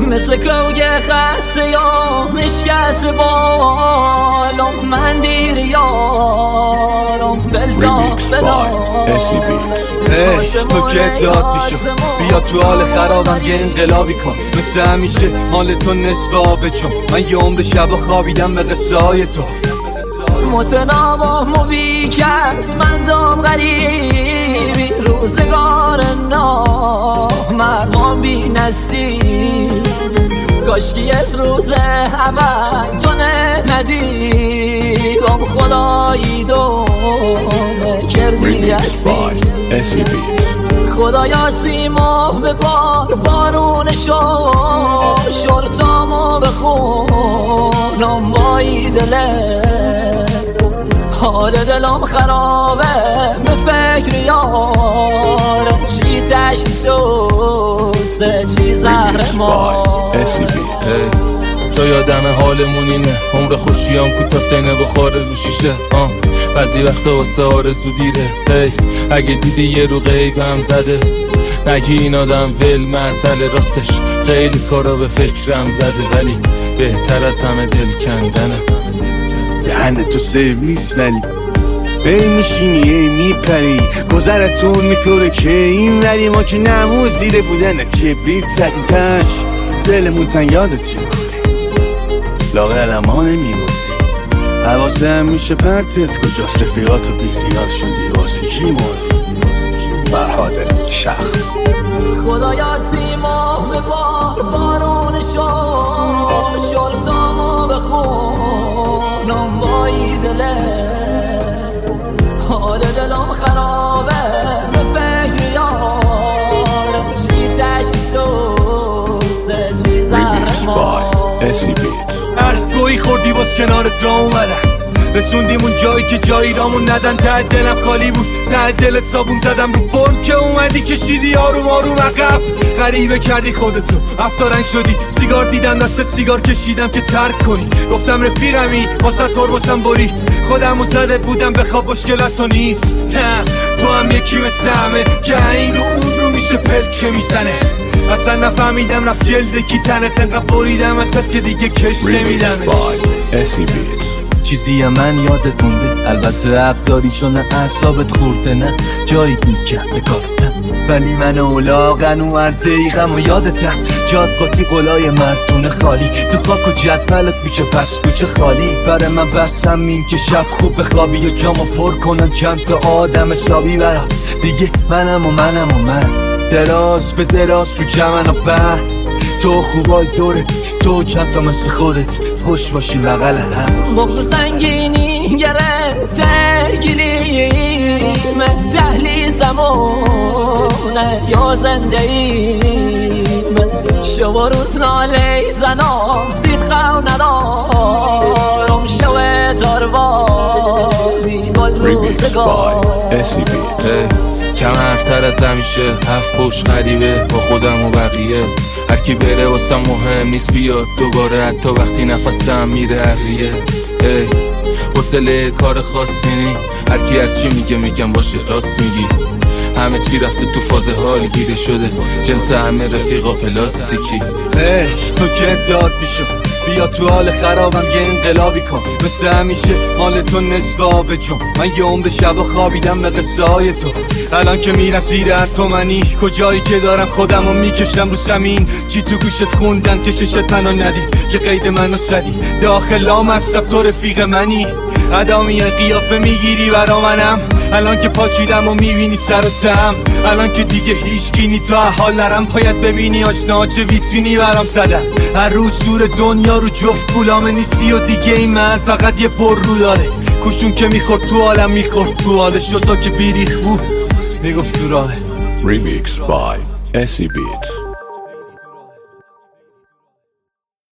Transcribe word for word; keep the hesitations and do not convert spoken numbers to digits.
مثل کوگ خسته یا نشکست بالم من دیر یارم بلتا بلا تو که داد میشم بیا تو حال خرابم یه انقلابی کن مثل همیشه مال تو نصف آب چون من یه عمر شب خوابیدم به قصه های تو متناوب و بیکس من دام غریبی روزگار نامردان بی نصیب کاشکی از روز اول تو ندیدم خدایی دونه کردی هستی خدایا سیما به بار بارون شو شرطامو بخونم بایی دله حال دلم خرابه به فکر یاره چی تشخیص و سه چی زهر ما تو یادم حالمون اینه عمر خوشیام کوتا سینه بخوره رو شیشه بعضی وقتا واسه آرزو دیره hey. اگه دیدی یه رو غیبم زده نگی این آدم ول معطل راستش خیلی کارا به فکرم زده ولی بهتر از همه دل کندنه دهنه تو سیو نیست ولی بی میشینی ای میپری گذرتون میکنه که این ولی ما که نمو زیره بودنه که بیت زدی پش دلمون تن یادت میکنه لاغل ما نمیمونده حواسه هم میشه پرتت کجاست رفیقاتو بیخیال شدی واسه کی مردی فرهاد شخص خدایا سیما به بار بارون شو شرطامو بخونم بایی دله حال دلم خرابه به فکر یاره چی تشخیص و سه چی زهر ما هر گویی خوردی باز کنارت را اومدم رسوندیم اون جایی که جایی رامون ندن در دلم خالی بود در دلت صابون زدم رو فرم که اومدی کشیدی آروم آروم عقب غریبه کردی خودتو افتارنگ شدی سیگار دیدم دستت سیگار کشیدم که ترک کنی گفتم رفیقمی واسه ترمزم برید خودمو زده بودم بخواب مشکلاتو نیست نه تو هم یکی مثل همه که این رو اون رو میشه پلکه میزنه اصلا نفهمیدم رفت جلده کی تنت انقدر بریدم اصلا که دیگه کش نمیدمش چیزی من یادت مونده البته حق داری چون اعصابت خورده نه جایی بیکرده کارتم ولی من اولاغن و هر دقیقم و یادتم جاد قاطی قلای مردونه خالی تو خاک و جدولت کوچه پس کوچه خالی برای من بسم این که شب خوب بخوابی و جامو پر کنن چند تا آدم حسابی برام دیگه منم و منم و من دراز به دراز تو جمن و بر تو خوبای دوره تو چند تا مثل خودت خوش باشی بغل هم بغض سنگینی گرفته گلیم تحلی زمونه یا زنده ایم شو روز نالی زنام سید خو ندارم شو تاروانی گل روزگار کم حرفتر از همیشه هفت پشت غریبه با خودم و بقیه هر کی بره واسم مهم نیست بیاد دوباره حتی وقتی نفسم میره اریه ای حوصله کار خاصی نی هر کی هر چی میگه میگم باشه راست میگی همه چی رفته تو فاز حال گیره شده جنس همه رفیقا پلاستیکی ای تو که داد میشم بیا تو حال خرابم یه انقلابی کن مثل همیشه مال تو نصف آب جون من یه عمر شب خوابیدم به قصه های تو الان که میرم زیر هر تومنی کجایی که دارم خودمو میکشم رو زمین چی تو گوشت خوندن که ششت منو ندید که قید منو سدی داخلام هستم تو رفیق منی ادامی قیافه میگیری برا منم الان که پاچیدم و میبینی سر و تم الان که دیگه هیچ کینی تا حال نرم باید ببینی آشنا چه ویترینی برام زدن هر روز دور دنیا رو جفت پولامه نیستی و دیگه این من فقط یه پر رو داره کشون که میخورد تو عالم میخورد تو حالش شسا که بیریخ بود میگفت تو راه Remix by S E Beats